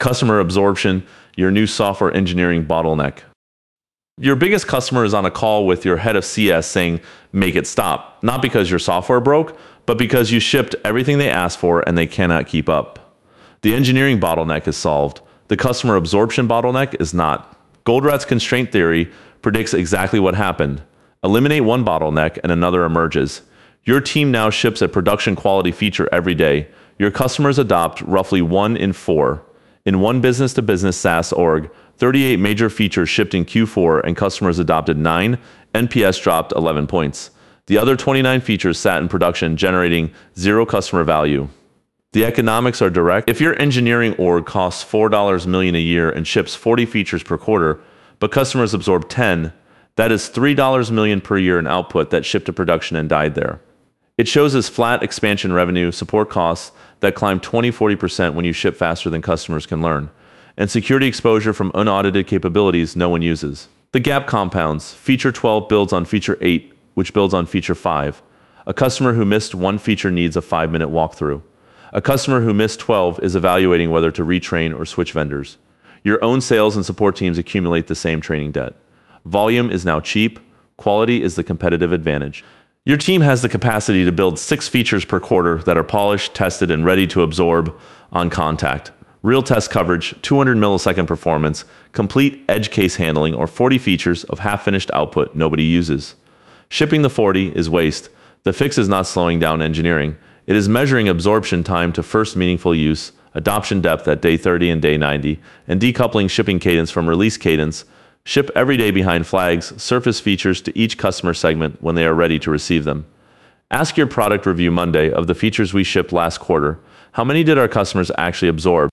Customer absorption, your new software engineering bottleneck. Your biggest customer is on a call with your head of CS saying, make it stop. Not because your software broke, but because you shipped everything they asked for and they cannot keep up. The engineering bottleneck is solved. The customer absorption bottleneck is not. Goldratt's constraint theory predicts exactly what happened. Eliminate one bottleneck and another emerges. Your team now ships a production quality feature every day. Your customers adopt roughly 1 in 4. In one business-to-business SaaS org, 38 major features shipped in Q4 and customers adopted 9, NPS dropped 11 points. The other 29 features sat in production, generating 0 customer value. The economics are direct. If your engineering org costs $4 million a year and ships 40 features per quarter, but customers absorb 10, that is $3 million per year in output that shipped to production and died there. It shows as flat expansion revenue, support costs that climb 20-40% when you ship faster than customers can learn, and security exposure from unaudited capabilities no one uses. The gap compounds. Feature 12 builds on feature 8, which builds on feature 5. A customer who missed one feature needs a 5-minute walkthrough. A customer who missed 12 is evaluating whether to retrain or switch vendors. Your own sales and support teams accumulate the same training debt. Volume is now cheap. Quality is the competitive advantage. Your team has the capacity to build 6 features per quarter that are polished, tested, and ready to absorb on contact. Real test coverage, 200 millisecond performance, complete edge case handling, or 40 features of half-finished output nobody uses. Shipping the 40 is waste. The fix is not slowing down engineering. It is measuring absorption time to first meaningful use, adoption depth at day 30 and day 90, and decoupling shipping cadence from release cadence. Ship every day behind flags, surface features to each customer segment when they are ready to receive them. Ask your product review Monday of the features we shipped last quarter. How many did our customers actually absorb?